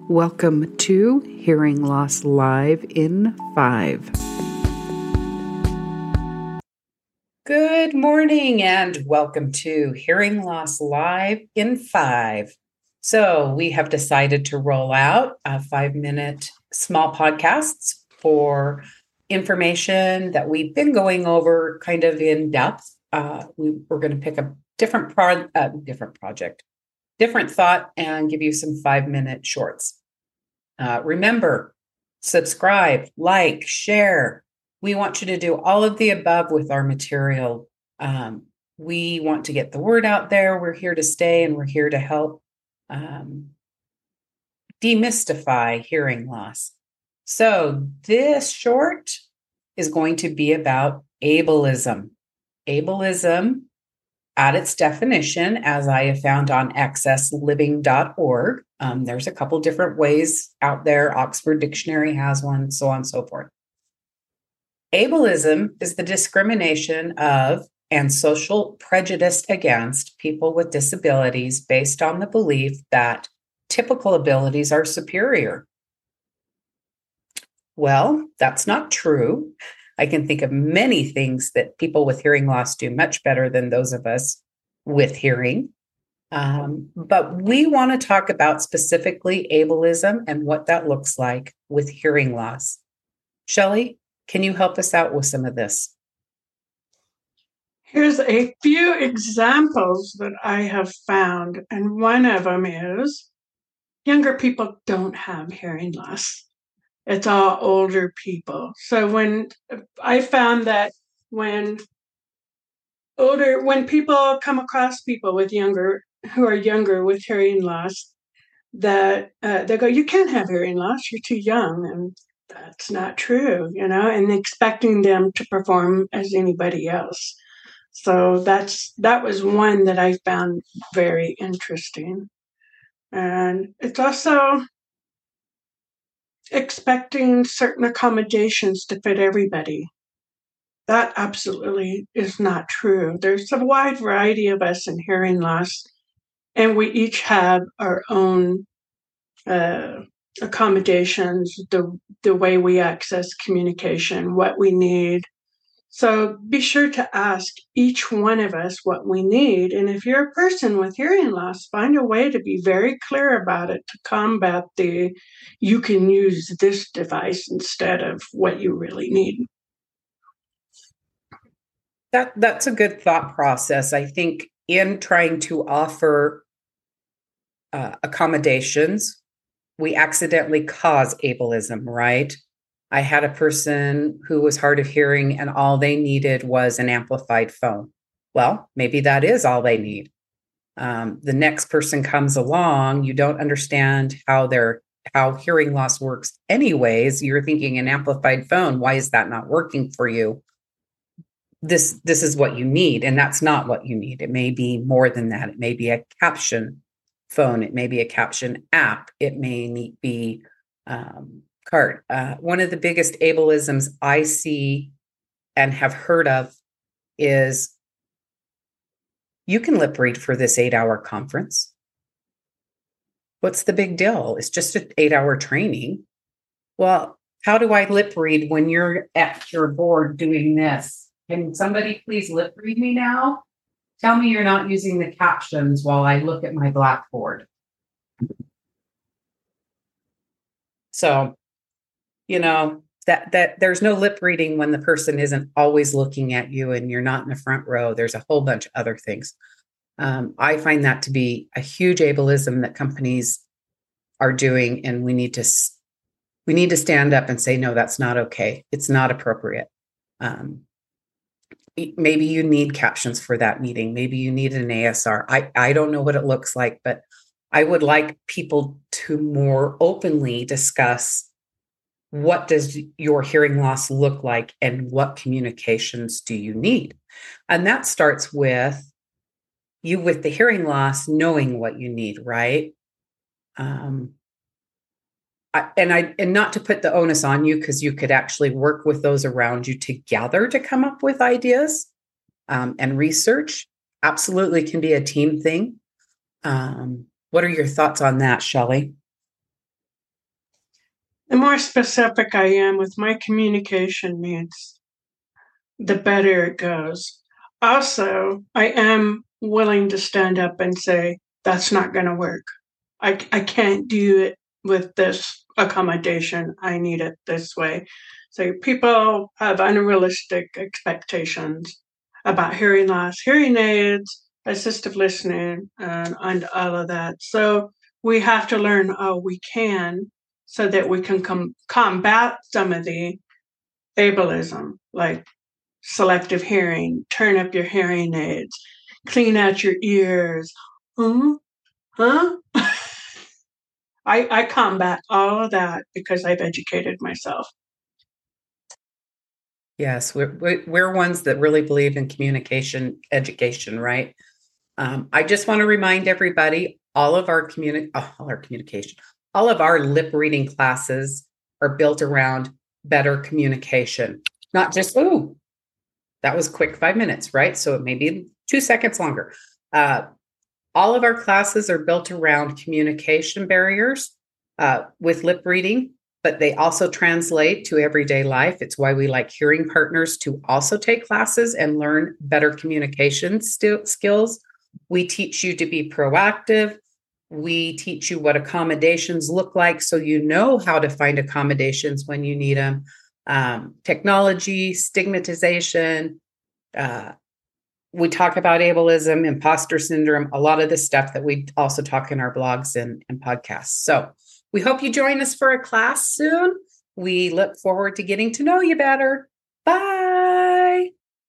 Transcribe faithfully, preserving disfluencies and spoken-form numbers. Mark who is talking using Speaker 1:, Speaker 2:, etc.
Speaker 1: Welcome to Hearing Loss Live in five. Good morning and welcome to Hearing Loss Live in five. So we have decided to roll out a five-minute small podcasts for information that we've been going over kind of in depth. Uh, we, we're going to pick a different, pro- uh, different project, different thought, and give you some five-minute shorts. Uh, remember, subscribe, like, share. We want you to do all of the above with our material. Um, we want to get the word out there. We're here to stay and we're here to help um, demystify hearing loss. So this short is going to be about ableism. Ableism, at its definition, as I have found on access living dot org, um, there's a couple different ways out there. Oxford Dictionary has one, so on and so forth. Ableism is the discrimination of and social prejudice against people with disabilities based on the belief that typical abilities are superior. Well, that's not true. I can think of many things that people with hearing loss do much better than those of us with hearing. Um, but we want to talk about specifically ableism and what that looks like with hearing loss. Shelley, can you help us out with some of this?
Speaker 2: Here's a few examples that I have found, and one of them is younger people don't have hearing loss. It's all older people. So when I found that when older, when people come across people with younger, who are younger with hearing loss, that uh, they go, you can't have hearing loss, you're too young. And that's not true, you know, and expecting them to perform as anybody else. So that's that was one that I found very interesting. And it's also expecting certain accommodations to fit everybody. That absolutely is not true. There's a wide variety of us in hearing loss, and we each have our own uh, accommodations, the, the way we access communication, what we need. So be sure to ask each one of us what we need. And if you're a person with hearing loss, find a way to be very clear about it to combat the, you can use this device instead of what you really need.
Speaker 1: That that's a good thought process. I think in trying to offer uh, accommodations, we accidentally cause ableism, right? I had a person who was hard of hearing and all they needed was an amplified phone. Well, maybe that is all they need. Um, the next person comes along, you don't understand how their how hearing loss works anyways. You're thinking an amplified phone, why is that not working for you? This, this is what you need, and that's not what you need. It may be more than that. It may be a caption phone. It may be a caption app. It may be um, card. Uh, one of the biggest ableisms I see and have heard of is you can lip read for this eight hour conference. What's the big deal? It's just an eight hour training. Well, how do I lip read when you're at your board doing this? Can somebody please lip read me now? Tell me you're not using the captions while I look at my blackboard. So, you know, that that there's no lip reading when the person isn't always looking at you and you're not in the front row. There's a whole bunch of other things. Um, I find that to be a huge ableism that companies are doing, and we need to we need to stand up and say, no, that's not okay. It's not appropriate. Um, maybe you need captions for that meeting. Maybe you need an A S R. I, I don't know what it looks like, but I would like people to more openly discuss what does your hearing loss look like and what communications do you need? And that starts with you with the hearing loss knowing what you need, right? Um, I, and I and not to put the onus on you, because you could actually work with those around you together to come up with ideas um, and research. Absolutely can be a team thing. Um, what are your thoughts on that, Shelley?
Speaker 2: the more specific I am with my communication needs, the better it goes. Also, I am willing to stand up and say, that's not going to work. I, I can't do it with this accommodation. I need it this way. So people have unrealistic expectations about hearing loss, hearing aids, assistive listening, and, and all of that. So we have to learn all we can so that we can com- combat some of the ableism, like selective hearing, turn up your hearing aids, clean out your ears. Huh? Huh? I, I combat all of that because I've educated myself.
Speaker 1: Yes, we're we're ones that really believe in communication education, right? Um, I just want to remind everybody, all of our communi- oh, all our communication, all of our lip reading classes are built around better communication, not just, ooh, that was quick five minutes, right? So it may be two seconds longer. Uh, all of our classes are built around communication barriers uh, with lip reading, but they also translate to everyday life. It's why we like hearing partners to also take classes and learn better communication st- skills. We teach you to be proactive. We teach you what accommodations look like so you know how to find accommodations when you need them. Um, technology, stigmatization, uh, we talk about ableism, imposter syndrome, a lot of the stuff that we also talk in our blogs and, and podcasts. So we hope you join us for a class soon. We look forward to getting to know you better. Bye.